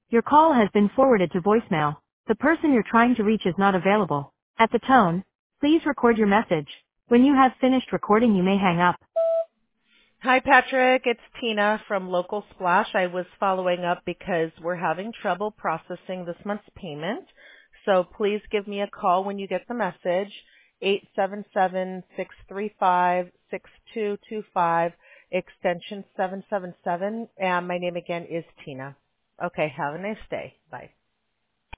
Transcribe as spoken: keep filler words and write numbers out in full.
Your call has been forwarded to voicemail. The person you're trying to reach is not available. At the tone, please record your message. When you have finished recording, you may hang up. Hi, Patrick. It's Tina from Local Splash. I was following up because we're having trouble processing this month's payment. So please give me a call when you get the message, eight seven seven, six three five, six two two five, extension seven seven seven. And my name again is Tina. Okay, have a nice day. Bye.